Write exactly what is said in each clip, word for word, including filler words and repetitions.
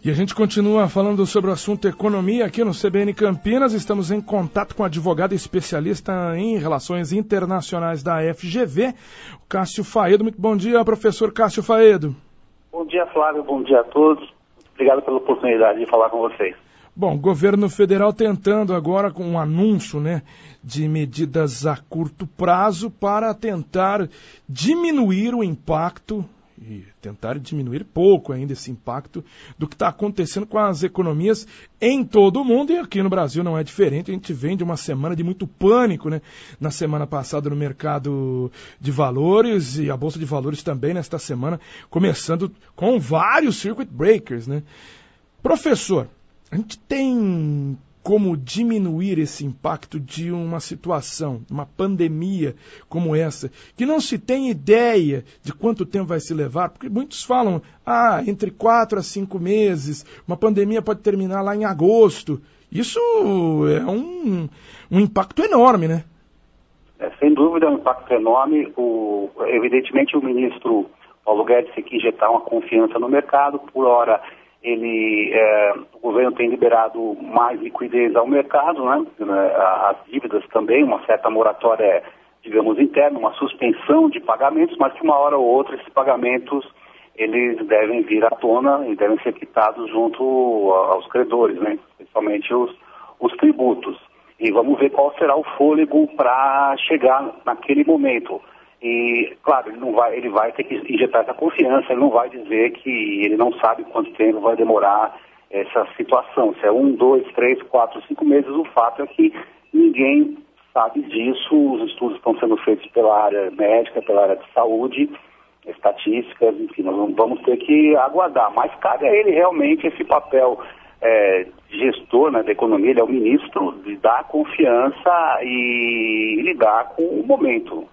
E a gente continua falando sobre o assunto economia aqui no C B N Campinas. Estamos em contato com o advogado especialista em relações internacionais da F G V, o Cássio Faedo. Muito bom dia, professor Cássio Faedo. Bom dia, Flávio. Bom dia a todos. Obrigado pela oportunidade de falar com vocês. Bom, o governo federal tentando agora com um anúncio, né, de medidas a curto prazo para tentar diminuir o impacto e tentar diminuir pouco ainda esse impacto do que está acontecendo com as economias em todo o mundo, e aqui no Brasil não é diferente. A gente vem de uma semana de muito pânico, né? Na semana passada no mercado de valores, e a Bolsa de Valores também nesta semana, começando com vários circuit breakers, né? Professor, a gente tem como diminuir esse impacto de uma situação, uma pandemia como essa, que não se tem ideia de quanto tempo vai se levar, porque muitos falam, ah, entre quatro a cinco meses, uma pandemia pode terminar lá em agosto. Isso é um, um impacto enorme, né? É, sem dúvida é um impacto enorme. O, evidentemente o ministro Paulo Guedes tem que injetar uma confiança no mercado. Por hora, ele, é, o governo tem liberado mais liquidez ao mercado, né? As dívidas também, uma certa moratória, digamos, interna, uma suspensão de pagamentos, mas que uma hora ou outra esses pagamentos eles devem vir à tona e devem ser quitados junto aos credores, né? Principalmente os, os tributos. E vamos ver qual será o fôlego para chegar naquele momento. E, claro, ele, não vai, ele vai ter que injetar essa confiança, ele não vai dizer que ele não sabe quanto tempo vai demorar essa situação. Se é um, dois, três, quatro, cinco meses, o fato é que ninguém sabe disso. Os estudos estão sendo feitos pela área médica, pela área de saúde, estatísticas, enfim, nós vamos ter que aguardar. Mas cabe a ele realmente esse papel é, de gestor, né, da economia, ele é o ministro, de dar confiança e lidar com o momento.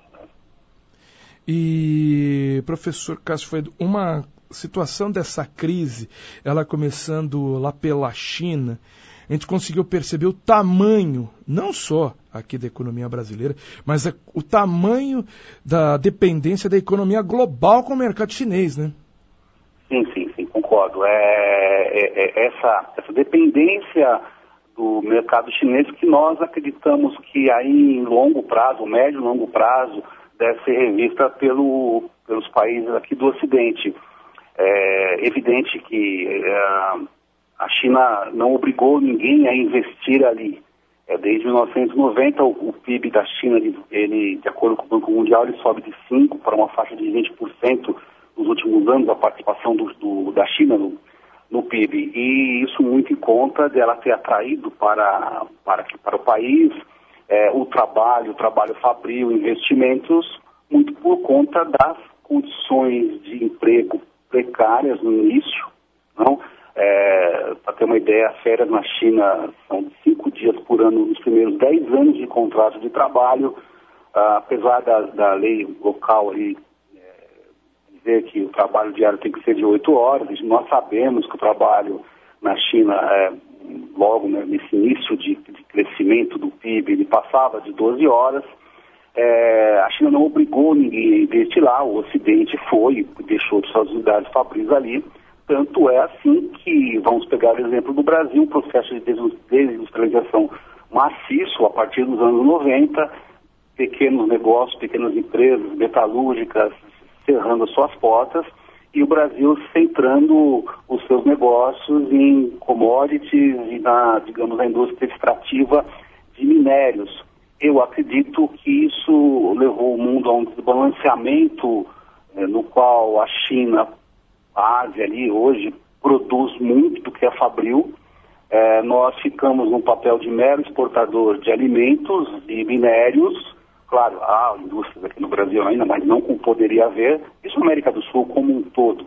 E, professor Cássio Faedo, uma situação dessa crise, ela começando lá pela China, a gente conseguiu perceber o tamanho, não só aqui da economia brasileira, mas o tamanho da dependência da economia global com o mercado chinês, né? Sim, sim, sim, concordo. É, é, é essa, essa dependência do mercado chinês que nós acreditamos que aí em longo prazo, médio e longo prazo, deve ser revista pelo, pelos países aqui do Ocidente. É evidente que é, a China não obrigou ninguém a investir ali. É, desde mil novecentos e noventa, o, o P I B da China, ele, ele, de acordo com o Banco Mundial, ele sobe de cinco por cento para uma faixa de vinte por cento nos últimos anos, a participação do, do, da China no, no P I B. E isso muito em conta dela ter atraído para, para, para o país É, o trabalho, o trabalho fabril, investimentos, muito por conta das condições de emprego precárias no início. Não? É, para ter uma ideia, as férias na China são cinco dias por ano nos primeiros dez anos de contrato de trabalho, ah, apesar da, da lei local ali, é, dizer que o trabalho diário tem que ser de oito horas, nós sabemos que o trabalho na China é, logo, né, nesse início de, de crescimento do P I B, ele passava de doze horas. É, a China não obrigou ninguém a investir lá, o Ocidente foi, deixou suas unidades fabris ali. Tanto é assim que, vamos pegar o exemplo do Brasil, um processo de desindustrialização maciço a partir dos anos noventa, pequenos negócios, pequenas empresas metalúrgicas cerrando as suas portas, e o Brasil centrando os seus negócios em commodities e na, digamos, na indústria extrativa de minérios. Eu acredito que isso levou o mundo a um desbalanceamento eh, no qual a China, a Ásia ali hoje, produz muito do que é fabril. Eh, nós ficamos num papel de mero exportador de alimentos e minérios. Claro, há indústrias aqui no Brasil ainda, mas não como poderia haver, isso na América do Sul como um todo.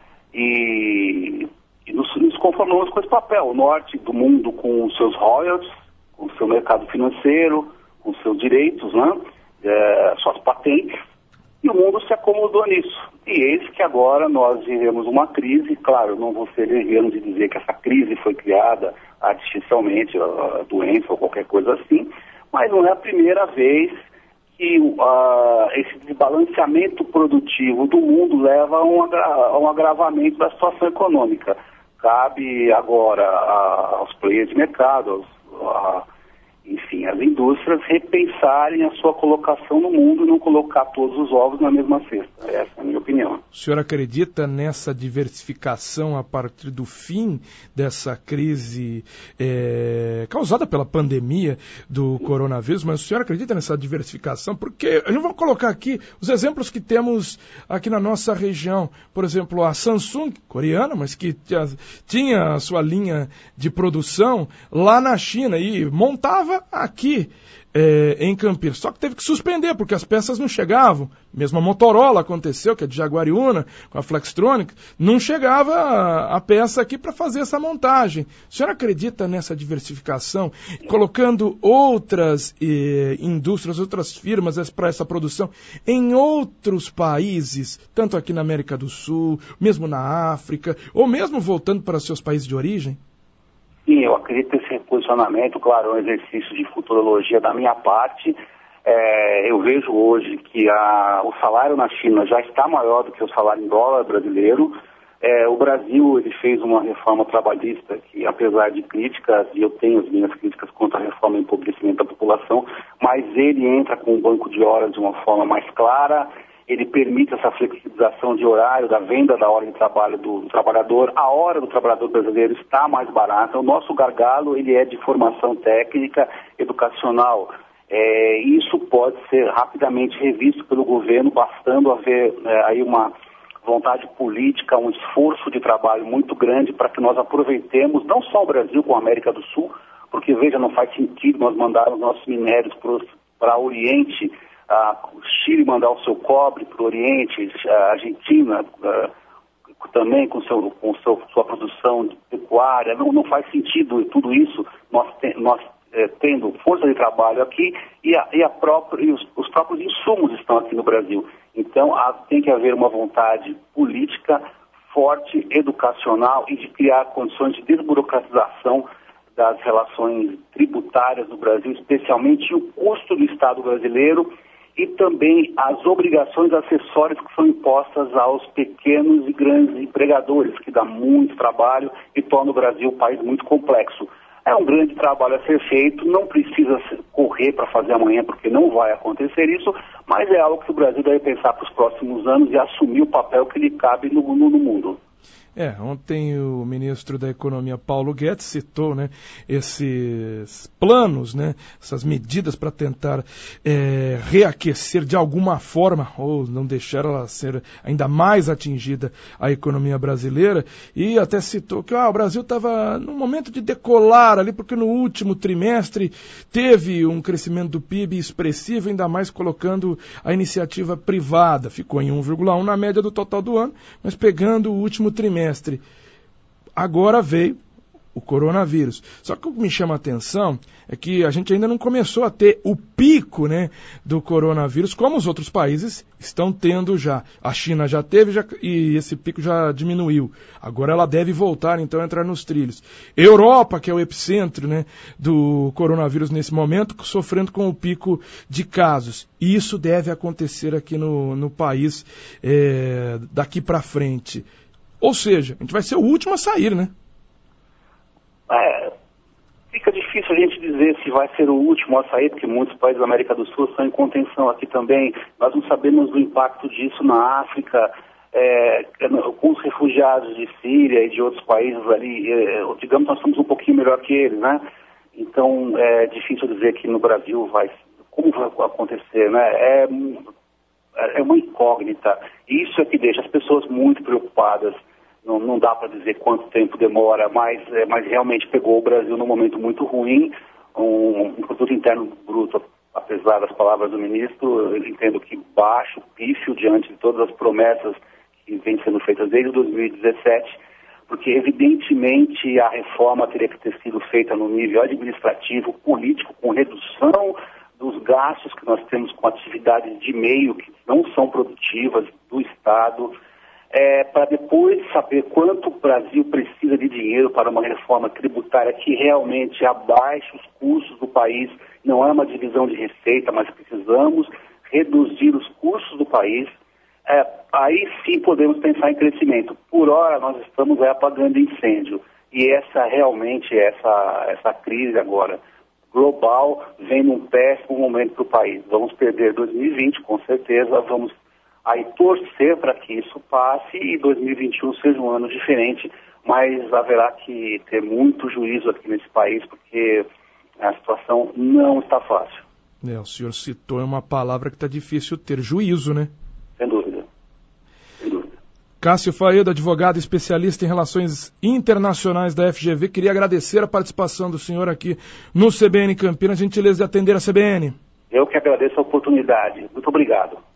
E, e nos, nos conformamos com esse papel, o norte do mundo com os seus royalties, com o seu mercado financeiro, com os seus direitos, né? É, suas patentes, e o mundo se acomodou nisso. E eis que agora nós vivemos uma crise. Claro, eu não vou ser leviano de dizer que essa crise foi criada artificialmente, a, a doença ou qualquer coisa assim, mas não é a primeira vez que uh, esse desbalanceamento produtivo do mundo leva a um, agra- a um agravamento da situação econômica. Cabe agora a, aos players de mercado, aos, a, enfim, as indústrias repensarem a sua colocação no mundo e não colocar todos os ovos na mesma cesta. Essa é a minha opinião. O senhor acredita nessa diversificação a partir do fim dessa crise é, causada pela pandemia do coronavírus? Mas o senhor acredita nessa diversificação? Porque eu vou colocar aqui os exemplos que temos aqui na nossa região. Por exemplo, a Samsung, coreana, mas que tinha a sua linha de produção lá na China e montava aqui é, em Campinas. Só que teve que suspender, porque as peças não chegavam. Mesmo a Motorola aconteceu, que é de Jaguariúna, com a Flextronics, não chegava a, a peça aqui para fazer essa montagem. O senhor acredita nessa diversificação, colocando outras eh, indústrias, outras firmas para essa produção em outros países, tanto aqui na América do Sul, mesmo na África, ou mesmo voltando para seus países de origem? Sim, eu acredito nesse reposicionamento, claro, é um exercício de futurologia da minha parte. É, eu vejo hoje que a, o salário na China já está maior do que o salário em dólar brasileiro. É, o Brasil ele fez uma reforma trabalhista que, apesar de críticas, e eu tenho as minhas críticas contra a reforma e empobrecimento da população, mas ele entra com um banco de horas de uma forma mais clara. Ele permite essa flexibilização de horário, da venda da hora de trabalho do, do trabalhador. A hora do trabalhador brasileiro está mais barata. O nosso gargalo ele é de formação técnica, educacional. É, isso pode ser rapidamente revisto pelo governo, bastando haver é, aí uma vontade política, um esforço de trabalho muito grande para que nós aproveitemos não só o Brasil com a América do Sul, porque, veja, não faz sentido nós mandarmos nossos minérios para o Oriente, Uh, o Chile mandar o seu cobre para o Oriente, a Argentina uh, também com, seu, com seu, sua produção de pecuária, não, não faz sentido tudo isso, nós, te, nós eh, tendo força de trabalho aqui e, a, e, a própria, e os, os próprios insumos estão aqui no Brasil. Então há, tem que haver uma vontade política forte, educacional e de criar condições de desburocratização das relações tributárias do Brasil, especialmente o custo do Estado brasileiro e também as obrigações acessórias que são impostas aos pequenos e grandes empregadores, que dá muito trabalho e torna o Brasil um país muito complexo. É um grande trabalho a ser feito, não precisa correr para fazer amanhã, porque não vai acontecer isso, mas é algo que o Brasil deve pensar para os próximos anos e assumir o papel que lhe cabe no, no, no mundo. É, ontem o ministro da Economia, Paulo Guedes, citou, né, esses planos, né, essas medidas para tentar é, reaquecer de alguma forma, ou não deixar ela ser ainda mais atingida, a economia brasileira, e até citou que ah, o Brasil estava num momento de decolar ali, porque no último trimestre teve um crescimento do P I B expressivo, ainda mais colocando a iniciativa privada, ficou em um vírgula um na média do total do ano, mas pegando o último trimestre. Agora veio o coronavírus. Só que o que me chama a atenção é que a gente ainda não começou a ter o pico, né, do coronavírus, como os outros países estão tendo já. A China já teve já, e esse pico já diminuiu. Agora ela deve voltar, então, a entrar nos trilhos. Europa, que é o epicentro, né, do coronavírus nesse momento, sofrendo com o pico de casos. E isso deve acontecer aqui no, no país é, daqui para frente. Ou seja, a gente vai ser o último a sair, né? É, fica difícil a gente dizer se vai ser o último a sair, porque muitos países da América do Sul estão em contenção aqui também. Nós não sabemos do impacto disso na África, é, com os refugiados de Síria e de outros países ali. É, digamos, nós estamos um pouquinho melhor que eles, né? Então, é difícil dizer que no Brasil vai, como vai acontecer, né? É, é uma incógnita. Isso é que deixa as pessoas muito preocupadas. Não, não dá para dizer quanto tempo demora, mas, é, mas realmente pegou o Brasil num momento muito ruim, um, um produto interno bruto, apesar das palavras do ministro, eu entendo que baixo, pífio, diante de todas as promessas que vêm sendo feitas desde dois mil e dezessete, porque evidentemente a reforma teria que ter sido feita no nível administrativo, político, com redução dos gastos que nós temos com atividades de meio que não são produtivas do Estado, é, para depois saber quanto o Brasil precisa de dinheiro para uma reforma tributária que realmente abaixe os custos do país. Não é uma divisão de receita, mas precisamos reduzir os custos do país. é, aí sim podemos pensar em crescimento. Por hora nós estamos é, apagando incêndio. E essa realmente, essa, essa crise agora global vem num péssimo momento para o país. Vamos perder dois mil e vinte, com certeza, vamos aí torcer para que isso passe e dois mil e vinte e um seja um ano diferente, mas haverá que ter muito juízo aqui nesse país, porque a situação não está fácil. É, o senhor citou uma palavra que está difícil ter, juízo, né? Sem dúvida. Sem dúvida. Cássio Faedo, advogado especialista em relações internacionais da F G V, queria agradecer a participação do senhor aqui no C B N Campinas, gentileza de atender a C B N. Eu que agradeço a oportunidade. Muito obrigado.